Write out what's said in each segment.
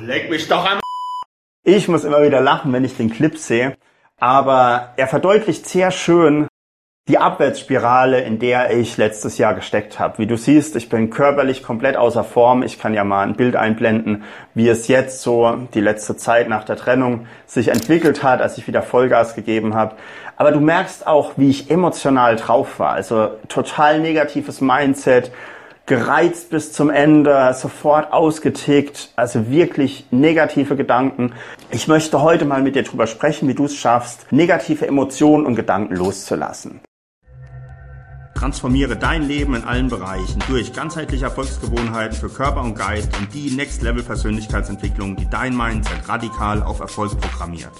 Leck mich doch am... Ich muss immer wieder lachen, wenn ich den Clip sehe, aber er verdeutlicht sehr schön die Abwärtsspirale, in der ich letztes Jahr gesteckt habe. Wie du siehst, ich bin körperlich komplett außer Form. Ich kann ja mal ein Bild einblenden, wie es jetzt so die letzte Zeit nach der Trennung sich entwickelt hat, als ich wieder Vollgas gegeben habe. Aber du merkst auch, wie ich emotional drauf war. Also total negatives Mindset, gereizt bis zum Ende, sofort ausgetickt, also wirklich negative Gedanken. Ich möchte heute mal mit dir drüber sprechen, wie du es schaffst, negative Emotionen und Gedanken loszulassen. Transformiere dein Leben in allen Bereichen durch ganzheitliche Erfolgsgewohnheiten für Körper und Geist und die Next-Level-Persönlichkeitsentwicklung, die dein Mindset radikal auf Erfolg programmiert.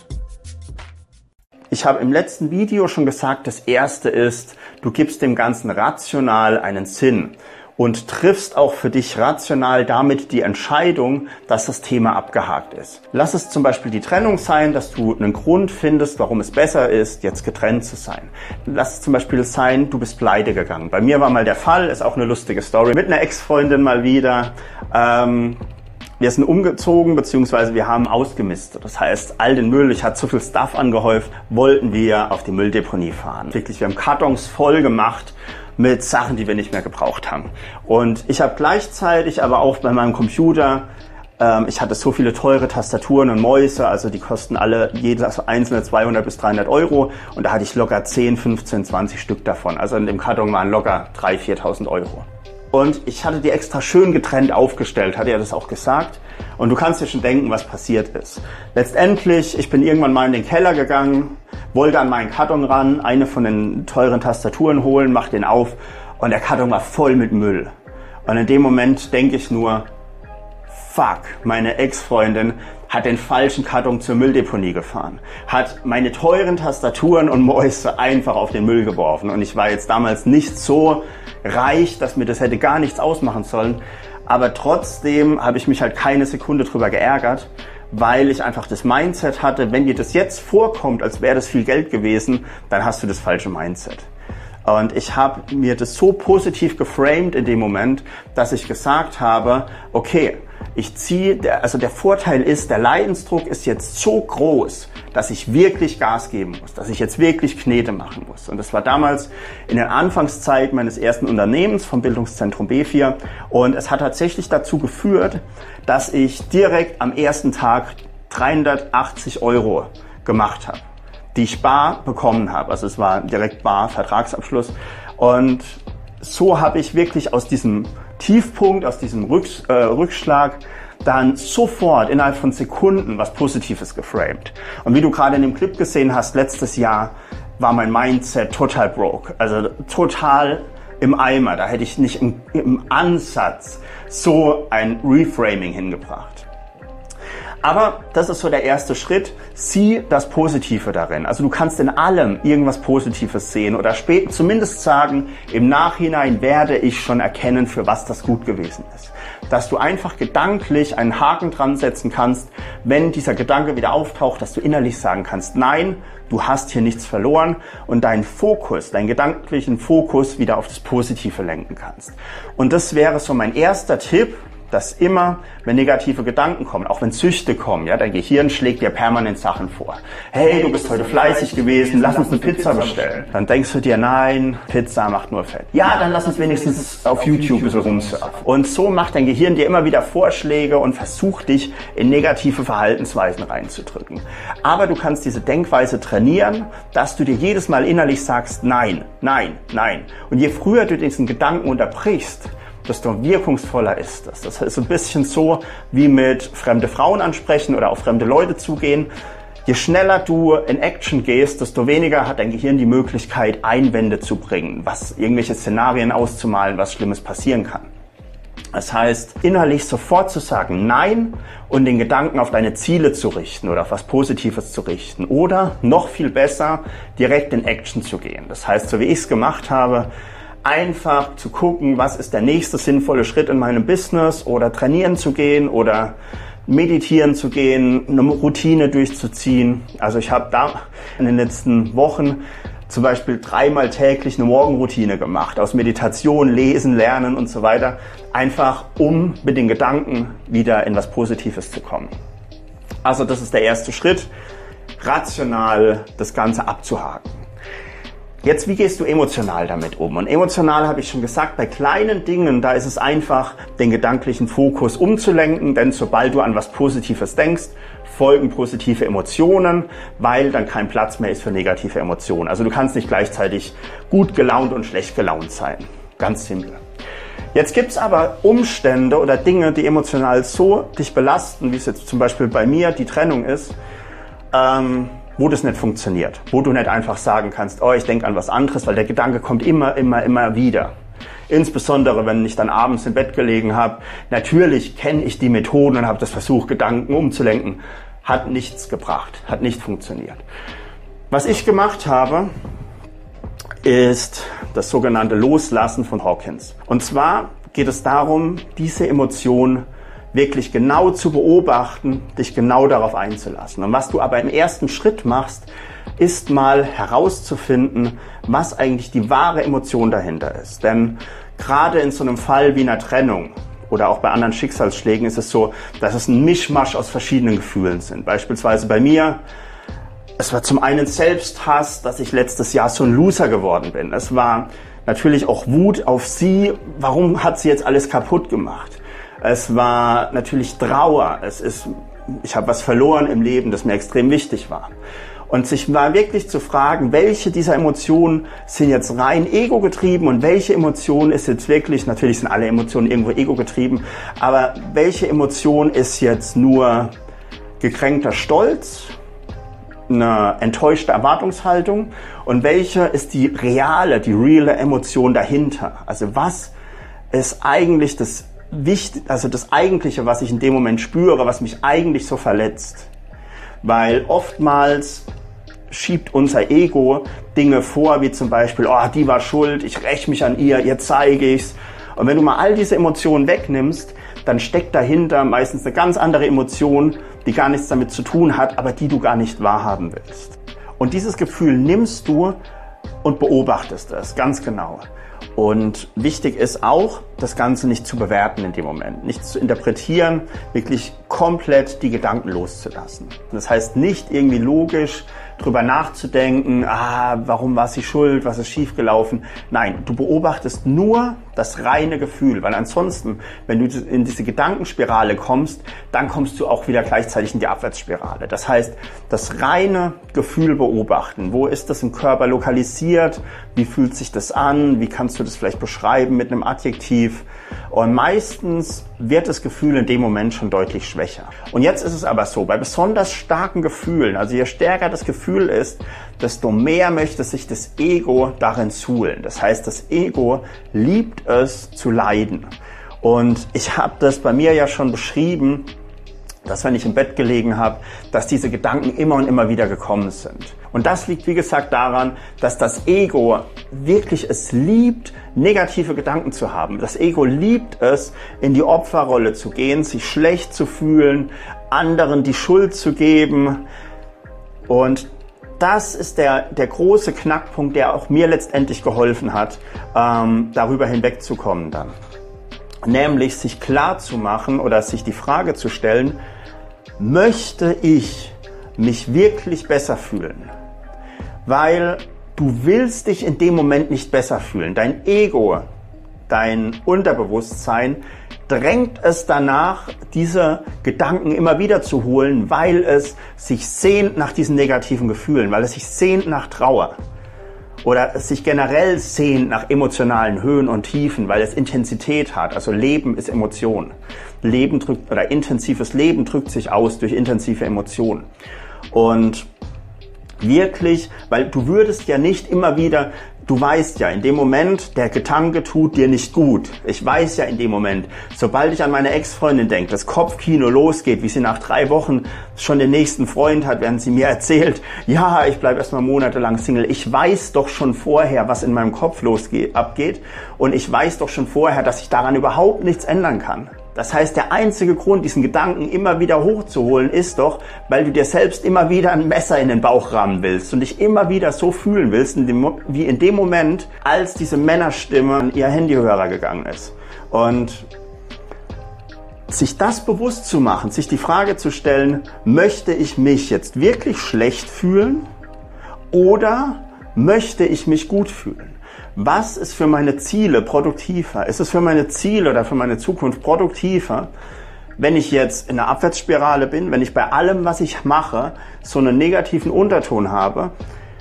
Ich habe im letzten Video schon gesagt, das erste ist, du gibst dem Ganzen rational einen Sinn und triffst auch für dich rational damit die Entscheidung, dass das Thema abgehakt ist. Lass es zum Beispiel die Trennung sein, dass du einen Grund findest, warum es besser ist, jetzt getrennt zu sein. Lass es zum Beispiel sein, du bist pleite gegangen. Bei mir war mal der Fall, ist auch eine lustige Story, mit einer Ex-Freundin mal wieder. Wir sind umgezogen, beziehungsweise wir haben ausgemistet. Das heißt, all den Müll, ich hatte so viel Stuff angehäuft, wollten wir auf die Mülldeponie fahren. Wirklich, wir haben Kartons voll gemacht mit Sachen, die wir nicht mehr gebraucht haben. Und ich habe gleichzeitig aber auch bei meinem Computer, ich hatte so viele teure Tastaturen und Mäuse, also die kosten alle, jedes einzelne 200 bis 300 Euro. Und da hatte ich locker 10, 15, 20 Stück davon. Also in dem Karton waren locker 3.000, 4.000 Euro. Und ich hatte die extra schön getrennt aufgestellt, hatte ja das auch gesagt. Und du kannst dir schon denken, was passiert ist. Letztendlich, ich bin irgendwann mal in den Keller gegangen, wollte an meinen Karton ran, eine von den teuren Tastaturen holen, mach den auf und der Karton war voll mit Müll. Und in dem Moment denke ich nur, fuck, meine Ex-Freundin hat den falschen Karton zur Mülldeponie gefahren, hat meine teuren Tastaturen und Mäuse einfach auf den Müll geworfen. Und ich war jetzt damals nicht so reich, dass mir das hätte gar nichts ausmachen sollen. Aber trotzdem habe ich mich halt keine Sekunde drüber geärgert, weil ich einfach das Mindset hatte, wenn dir das jetzt vorkommt, als wäre das viel Geld gewesen, dann hast du das falsche Mindset. Und ich habe mir das so positiv geframed in dem Moment, dass ich gesagt habe, okay, der Vorteil ist, der Leidensdruck ist jetzt so groß, dass ich wirklich Gas geben muss, dass ich jetzt wirklich Knete machen muss. Und das war damals in der Anfangszeit meines ersten Unternehmens vom Bildungszentrum B4. Und es hat tatsächlich dazu geführt, dass ich direkt am ersten Tag 380 Euro gemacht habe, die ich bar bekommen habe. Also es war direkt bar Vertragsabschluss. Und so habe ich wirklich aus diesem Tiefpunkt, aus diesem Rückschlag dann sofort innerhalb von Sekunden was Positives geframed. Und wie du gerade in dem Clip gesehen hast, letztes Jahr war mein Mindset total broke, also total im Eimer. Da hätte ich nicht im Ansatz so ein Reframing hingebracht. Aber das ist so der erste Schritt. Sieh das Positive darin. Also du kannst in allem irgendwas Positives sehen oder zumindest sagen, im Nachhinein werde ich schon erkennen, für was das gut gewesen ist. Dass du einfach gedanklich einen Haken dran setzen kannst, wenn dieser Gedanke wieder auftaucht, dass du innerlich sagen kannst, nein, du hast hier nichts verloren und deinen gedanklichen Fokus wieder auf das Positive lenken kannst. Und das wäre so mein erster Tipp, dass immer, wenn negative Gedanken kommen, auch wenn Süchte kommen, ja, dein Gehirn schlägt dir permanent Sachen vor. Hey, du bist heute fleißig gewesen, lass uns eine Pizza bestellen. Dann denkst du dir, nein, Pizza macht nur Fett. Ja, dann lass uns wenigstens auf YouTube ein bisschen rumsurfen. Und so macht dein Gehirn dir immer wieder Vorschläge und versucht dich in negative Verhaltensweisen reinzudrücken. Aber du kannst diese Denkweise trainieren, dass du dir jedes Mal innerlich sagst, nein, nein, nein. Und je früher du diesen Gedanken unterbrichst, desto wirkungsvoller ist das. Das ist ein bisschen so wie mit fremde Frauen ansprechen oder auf fremde Leute zugehen. Je schneller du in Action gehst, desto weniger hat dein Gehirn die Möglichkeit, Einwände zu bringen, irgendwelche Szenarien auszumalen, was Schlimmes passieren kann. Das heißt, innerlich sofort zu sagen Nein und den Gedanken auf deine Ziele zu richten oder auf was Positives zu richten. Oder noch viel besser, direkt in Action zu gehen. Das heißt, so wie ich es gemacht habe, einfach zu gucken, was ist der nächste sinnvolle Schritt in meinem Business oder trainieren zu gehen oder meditieren zu gehen, eine Routine durchzuziehen. Also ich habe da in den letzten Wochen zum Beispiel 3-mal täglich eine Morgenroutine gemacht, aus Meditation, Lesen, Lernen und so weiter, einfach um mit den Gedanken wieder in was Positives zu kommen. Also das ist der erste Schritt, rational das Ganze abzuhaken. Jetzt, wie gehst du emotional damit um? Und emotional habe ich schon gesagt, bei kleinen Dingen, da ist es einfach, den gedanklichen Fokus umzulenken, denn sobald du an was Positives denkst, folgen positive Emotionen, weil dann kein Platz mehr ist für negative Emotionen. Also du kannst nicht gleichzeitig gut gelaunt und schlecht gelaunt sein. Ganz simpel. Jetzt gibt's aber Umstände oder Dinge, die emotional so dich belasten, wie es jetzt zum Beispiel bei mir die Trennung ist, wo das nicht funktioniert, wo du nicht einfach sagen kannst, oh, ich denke an was anderes, weil der Gedanke kommt immer wieder. Insbesondere, wenn ich dann abends im Bett gelegen habe. Natürlich kenne ich die Methoden und habe das versucht, Gedanken umzulenken. Hat nichts gebracht, hat nicht funktioniert. Was ich gemacht habe, ist das sogenannte Loslassen von Hawkins. Und zwar geht es darum, diese Emotion wirklich genau zu beobachten, dich genau darauf einzulassen. Und was du aber im ersten Schritt machst, ist mal herauszufinden, was eigentlich die wahre Emotion dahinter ist. Denn gerade in so einem Fall wie einer Trennung oder auch bei anderen Schicksalsschlägen ist es so, dass es ein Mischmasch aus verschiedenen Gefühlen sind. Beispielsweise bei mir, es war zum einen Selbsthass, dass ich letztes Jahr so ein Loser geworden bin. Es war natürlich auch Wut auf sie, warum hat sie jetzt alles kaputt gemacht? Es war natürlich Trauer, ich habe was verloren im Leben, das mir extrem wichtig war. Und sich mal wirklich zu fragen, welche dieser Emotionen sind jetzt rein ego-getrieben und welche Emotion ist jetzt wirklich, natürlich sind alle Emotionen irgendwo ego-getrieben, aber welche Emotion ist jetzt nur gekränkter Stolz, eine enttäuschte Erwartungshaltung und welche ist die reale Emotion dahinter? Also was ist eigentlich das Eigentliche, was ich in dem Moment spüre, was mich eigentlich so verletzt? Weil oftmals schiebt unser Ego Dinge vor, wie zum Beispiel, oh, die war schuld, ich räche mich an ihr zeige ich's. Und wenn du mal all diese Emotionen wegnimmst, dann steckt dahinter meistens eine ganz andere Emotion, die gar nichts damit zu tun hat, aber die du gar nicht wahrhaben willst. Und dieses Gefühl nimmst du und beobachtest es ganz genau. Und wichtig ist auch, das Ganze nicht zu bewerten in dem Moment, nicht zu interpretieren, wirklich komplett die Gedanken loszulassen. Das heißt nicht irgendwie logisch drüber nachzudenken, warum war sie schuld, was ist schiefgelaufen. Nein, du beobachtest nur das reine Gefühl, weil ansonsten, wenn du in diese Gedankenspirale kommst, dann kommst du auch wieder gleichzeitig in die Abwärtsspirale. Das heißt, das reine Gefühl beobachten. Wo ist das im Körper lokalisiert? Wie fühlt sich das an? Wie kannst du das vielleicht beschreiben mit einem Adjektiv? Und meistens wird das Gefühl in dem Moment schon deutlich schwächer. Und jetzt ist es aber so, bei besonders starken Gefühlen, also je stärker das Gefühl ist, desto mehr möchte sich das Ego darin suhlen. Das heißt, das Ego liebt es zu leiden. Und ich habe das bei mir ja schon beschrieben, dass wenn ich im Bett gelegen habe, dass diese Gedanken immer und immer wieder gekommen sind. Und das liegt, wie gesagt, daran, dass das Ego wirklich es liebt, negative Gedanken zu haben. Das Ego liebt es, in die Opferrolle zu gehen, sich schlecht zu fühlen, anderen die Schuld zu geben. Und das ist der große Knackpunkt, der auch mir letztendlich geholfen hat, darüber hinwegzukommen dann. Nämlich sich klar zu machen oder sich die Frage zu stellen, möchte ich mich wirklich besser fühlen? Weil du willst dich in dem Moment nicht besser fühlen. Dein Ego, dein Unterbewusstsein drängt es danach, diese Gedanken immer wieder zu holen, weil es sich sehnt nach diesen negativen Gefühlen, weil es sich sehnt nach Trauer. Oder es sich generell sehnt nach emotionalen Höhen und Tiefen, weil es Intensität hat. Also Leben ist Emotion. Intensives Leben drückt sich aus durch intensive Emotionen. Und wirklich, weil du würdest ja nicht immer wieder, du weißt ja, in dem Moment, der Gedanke tut dir nicht gut. Ich weiß ja in dem Moment, sobald ich an meine Ex-Freundin denke, das Kopfkino losgeht, wie sie nach 3 Wochen schon den nächsten Freund hat, während sie mir erzählt, ja, ich bleibe erstmal monatelang Single. Ich weiß doch schon vorher, was in meinem Kopf abgeht. Und ich weiß doch schon vorher, dass ich daran überhaupt nichts ändern kann. Das heißt, der einzige Grund, diesen Gedanken immer wieder hochzuholen, ist doch, weil du dir selbst immer wieder ein Messer in den Bauch rammen willst und dich immer wieder so fühlen willst, wie in dem Moment, als diese Männerstimme an ihr Handyhörer gegangen ist. Und sich das bewusst zu machen, sich die Frage zu stellen, möchte ich mich jetzt wirklich schlecht fühlen oder möchte ich mich gut fühlen? Was ist für meine Ziele produktiver? Ist es für meine Ziele oder für meine Zukunft produktiver, wenn ich jetzt in einer Abwärtsspirale bin, wenn ich bei allem, was ich mache, so einen negativen Unterton habe?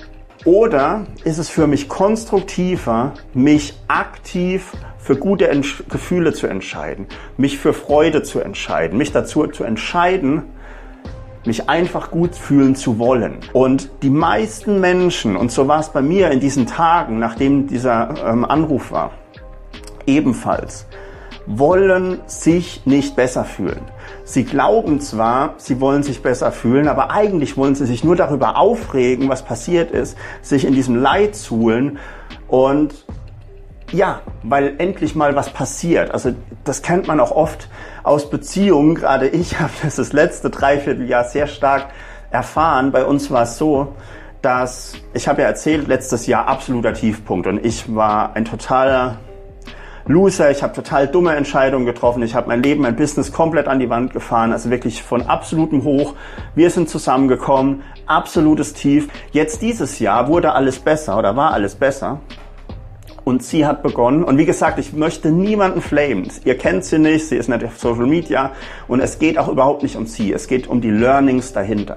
Oder ist es für mich konstruktiver, mich aktiv für gute Gefühle zu entscheiden, mich für Freude zu entscheiden, mich dazu zu entscheiden, mich einfach gut fühlen zu wollen. Und die meisten Menschen, und so war es bei mir in diesen Tagen, nachdem dieser Anruf war, ebenfalls, wollen sich nicht besser fühlen. Sie glauben zwar, sie wollen sich besser fühlen, aber eigentlich wollen sie sich nur darüber aufregen, was passiert ist, sich in diesem Leid suhlen und ja, weil endlich mal was passiert. Also das kennt man auch oft aus Beziehungen. Gerade ich habe das letzte Dreivierteljahr sehr stark erfahren. Bei uns war es so, dass, ich habe ja erzählt, letztes Jahr absoluter Tiefpunkt. Und ich war ein totaler Loser. Ich habe total dumme Entscheidungen getroffen. Ich habe mein Leben, mein Business komplett an die Wand gefahren. Also wirklich von absolutem Hoch. Wir sind zusammengekommen. Absolutes Tief. Jetzt dieses Jahr wurde alles besser oder war alles besser. Und sie hat begonnen, und wie gesagt, ich möchte niemanden flamen. Ihr kennt sie nicht, sie ist nicht auf Social Media und es geht auch überhaupt nicht um sie. Es geht um die Learnings dahinter.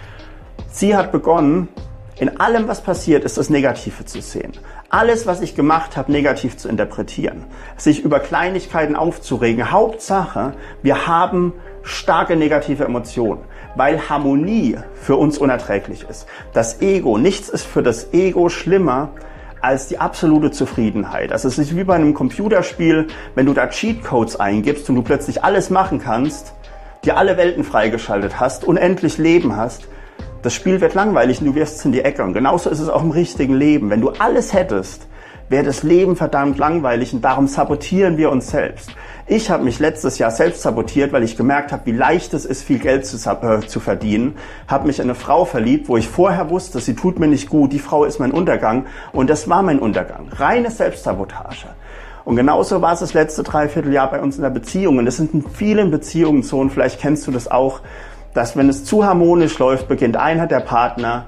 Sie hat begonnen, in allem, was passiert, ist das Negative zu sehen. Alles, was ich gemacht habe, negativ zu interpretieren. Sich über Kleinigkeiten aufzuregen. Hauptsache, wir haben starke negative Emotionen, weil Harmonie für uns unerträglich ist. Das Ego, nichts ist für das Ego schlimmer als die absolute Zufriedenheit. Also es ist wie bei einem Computerspiel, wenn du da Cheatcodes eingibst und du plötzlich alles machen kannst, dir alle Welten freigeschaltet hast, unendlich Leben hast, das Spiel wird langweilig und du wirfst es in die Ecke. Und genauso ist es auch im richtigen Leben. Wenn du alles hättest, wäre das Leben verdammt langweilig und darum sabotieren wir uns selbst. Ich habe mich letztes Jahr selbst sabotiert, weil ich gemerkt habe, wie leicht es ist, viel Geld zu verdienen. Habe mich in eine Frau verliebt, wo ich vorher wusste, sie tut mir nicht gut, die Frau ist mein Untergang. Und das war mein Untergang. Reine Selbstsabotage. Und genauso war es das letzte Dreivierteljahr bei uns in der Beziehung. Und es sind in vielen Beziehungen so, und vielleicht kennst du das auch, dass wenn es zu harmonisch läuft, beginnt einer der Partner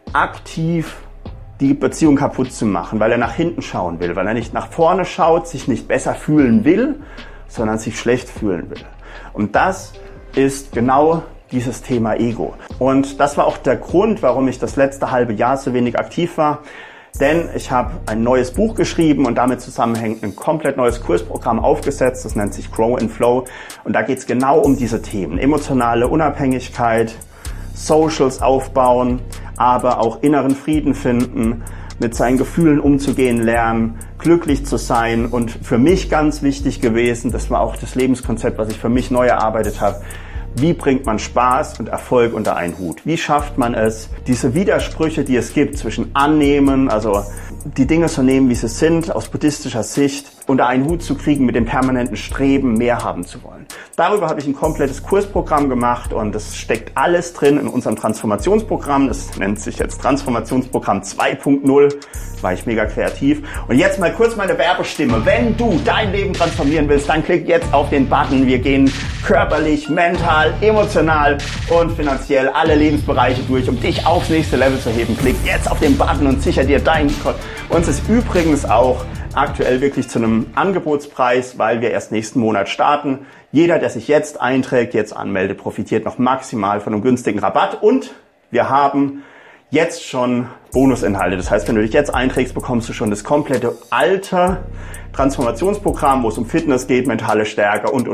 aktiv die Beziehung kaputt zu machen, weil er nach hinten schauen will, weil er nicht nach vorne schaut, sich nicht besser fühlen will, sondern sich schlecht fühlen will. Und das ist genau dieses Thema Ego. Und das war auch der Grund, warum ich das letzte halbe Jahr so wenig aktiv war. Denn ich habe ein neues Buch geschrieben und damit zusammenhängend ein komplett neues Kursprogramm aufgesetzt. Das nennt sich Grow and Flow. Und da geht es genau um diese Themen. Emotionale Unabhängigkeit, Socials aufbauen, aber auch inneren Frieden finden, mit seinen Gefühlen umzugehen lernen, glücklich zu sein. Und für mich ganz wichtig gewesen, das war auch das Lebenskonzept, was ich für mich neu erarbeitet habe, wie bringt man Spaß und Erfolg unter einen Hut? Wie schafft man es, diese Widersprüche, die es gibt zwischen Annehmen, also die Dinge so nehmen, wie sie sind, aus buddhistischer Sicht, unter einen Hut zu kriegen mit dem permanenten Streben, mehr haben zu wollen. Darüber habe ich ein komplettes Kursprogramm gemacht und das steckt alles drin in unserem Transformationsprogramm. Das nennt sich jetzt Transformationsprogramm 2.0. War ich mega kreativ. Und jetzt mal kurz meine Werbestimme. Wenn du dein Leben transformieren willst, dann klick jetzt auf den Button. Wir gehen körperlich, mental, emotional und finanziell alle Lebensbereiche durch, um dich aufs nächste Level zu heben. Klick jetzt auf den Button und sicher dir deinen Code. Uns ist übrigens auch aktuell wirklich zu einem Angebotspreis, weil wir erst nächsten Monat starten. Jeder, der sich jetzt einträgt, jetzt anmeldet, profitiert noch maximal von einem günstigen Rabatt. Und wir haben jetzt schon Bonusinhalte. Das heißt, wenn du dich jetzt einträgst, bekommst du schon das komplette alte Transformationsprogramm, wo es um Fitness geht, mentale Stärke und.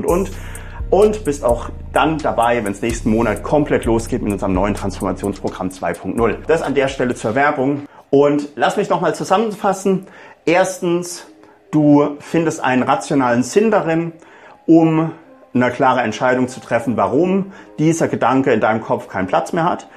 Und bist auch dann dabei, wenn es nächsten Monat komplett losgeht mit unserem neuen Transformationsprogramm 2.0. Das an der Stelle zur Werbung. Und lass mich nochmal zusammenfassen. Erstens, du findest einen rationalen Sinn darin, um eine klare Entscheidung zu treffen, warum dieser Gedanke in deinem Kopf keinen Platz mehr hat.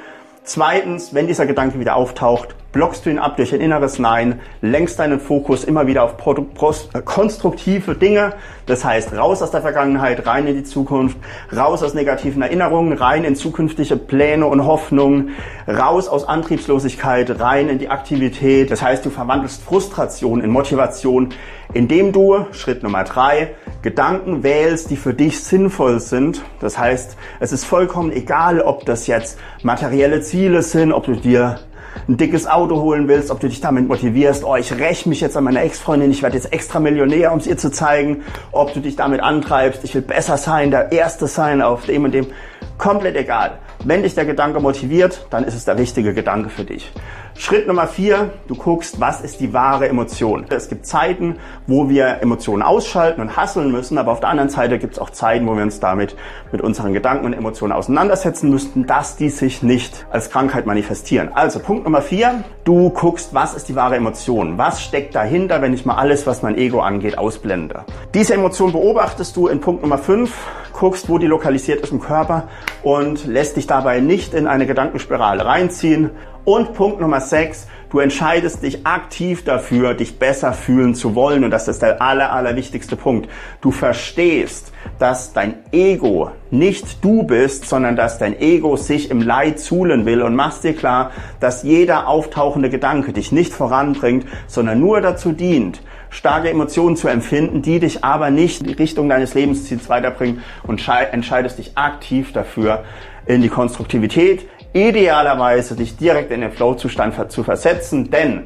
Zweitens, wenn dieser Gedanke wieder auftaucht, blockst du ihn ab durch ein inneres Nein, lenkst deinen Fokus immer wieder auf konstruktive Dinge. Das heißt, raus aus der Vergangenheit, rein in die Zukunft, raus aus negativen Erinnerungen, rein in zukünftige Pläne und Hoffnungen, raus aus Antriebslosigkeit, rein in die Aktivität. Das heißt, du verwandelst Frustration in Motivation, indem du, Schritt Nummer 3, Gedanken wählst, die für dich sinnvoll sind. Das heißt, es ist vollkommen egal, ob das jetzt materielle Ziele sind, ob du dir ein dickes Auto holen willst, ob du dich damit motivierst, oh, ich räche mich jetzt an meiner Ex-Freundin, ich werde jetzt extra Millionär, um es ihr zu zeigen, ob du dich damit antreibst, ich will besser sein, der Erste sein auf dem und dem, komplett egal. Wenn dich der Gedanke motiviert, dann ist es der richtige Gedanke für dich. Schritt Nummer 4, du guckst, was ist die wahre Emotion. Es gibt Zeiten, wo wir Emotionen ausschalten und hasseln müssen, aber auf der anderen Seite gibt es auch Zeiten, wo wir uns damit mit unseren Gedanken und Emotionen auseinandersetzen müssten, dass die sich nicht als Krankheit manifestieren. Also Punkt Nummer 4, du guckst, was ist die wahre Emotion? Was steckt dahinter, wenn ich mal alles, was mein Ego angeht, ausblende? Diese Emotion beobachtest du in Punkt Nummer 5, guckst, wo die lokalisiert ist im Körper und lässt dich dabei nicht in eine Gedankenspirale reinziehen. Und Punkt Nummer 6, du entscheidest dich aktiv dafür, dich besser fühlen zu wollen. Und das ist der allerwichtigste Punkt. Du verstehst, dass dein Ego nicht du bist, sondern dass dein Ego sich im Leid suhlen will, und machst dir klar, dass jeder auftauchende Gedanke dich nicht voranbringt, sondern nur dazu dient, starke Emotionen zu empfinden, die dich aber nicht in die Richtung deines Lebensziels weiterbringen, und entscheidest dich aktiv dafür, in die Konstruktivität, idealerweise dich direkt in den Flow-Zustand zu versetzen, denn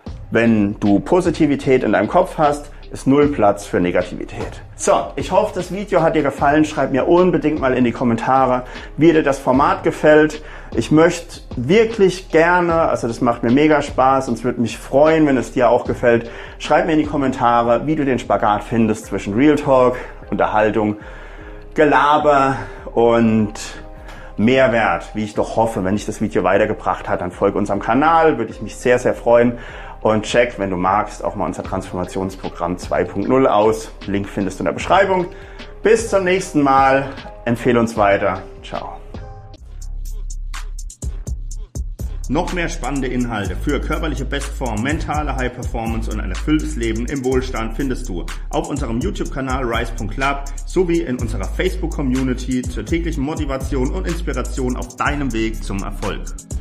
wenn du Positivität in deinem Kopf hast, ist null Platz für Negativität. So, ich hoffe, das Video hat dir gefallen. Schreib mir unbedingt mal in die Kommentare, wie dir das Format gefällt. Ich möchte wirklich gerne, also das macht mir mega Spaß und es würde mich freuen, wenn es dir auch gefällt. Schreib mir in die Kommentare, wie du den Spagat findest zwischen Real Talk, Unterhaltung, Gelaber und Mehrwert, wie ich doch hoffe. Wenn dich das Video weitergebracht hat, dann folge unserem Kanal, würde ich mich sehr, sehr freuen. Und check, wenn du magst, auch mal unser Transformationsprogramm 2.0 aus. Link findest du in der Beschreibung. Bis zum nächsten Mal. Empfehle uns weiter. Ciao. Noch mehr spannende Inhalte für körperliche Bestform, mentale High Performance und ein erfülltes Leben im Wohlstand findest du auf unserem YouTube-Kanal Rise.Club sowie in unserer Facebook-Community zur täglichen Motivation und Inspiration auf deinem Weg zum Erfolg.